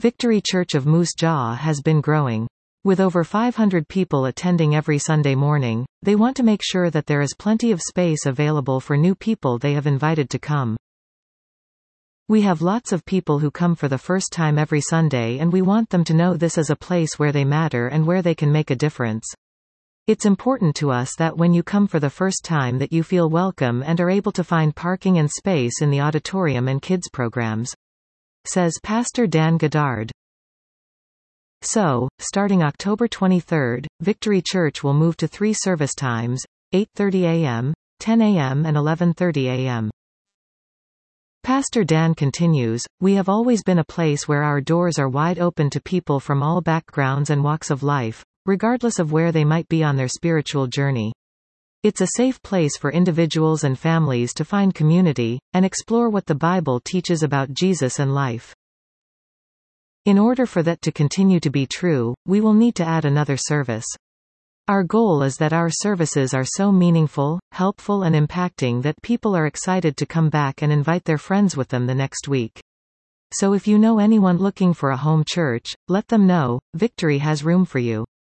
Victory Church of Moose Jaw has been growing. With over 500 people attending every Sunday morning, they want to make sure that there is plenty of space available for new people they have invited to come. We have lots of people who come for the first time every Sunday, and we want them to know this is a place where they matter and where they can make a difference. It's important to us that when you come for the first time that you feel welcome and are able to find parking and space in the auditorium and kids programs, says Pastor Dan Goddard. So, starting October 23, Victory Church will move to 3 service times, 8:30 a.m., 10 a.m. and 11:30 a.m. Pastor Dan continues, "We have always been a place where our doors are wide open to people from all backgrounds and walks of life, regardless of where they might be on their spiritual journey. It's a safe place for individuals and families to find community, and explore what the Bible teaches about Jesus and life. In order for that to continue to be true, we will need to add another service. Our goal is that our services are so meaningful, helpful and impacting that people are excited to come back and invite their friends with them the next week. So if you know anyone looking for a home church, let them know, Victory has room for you."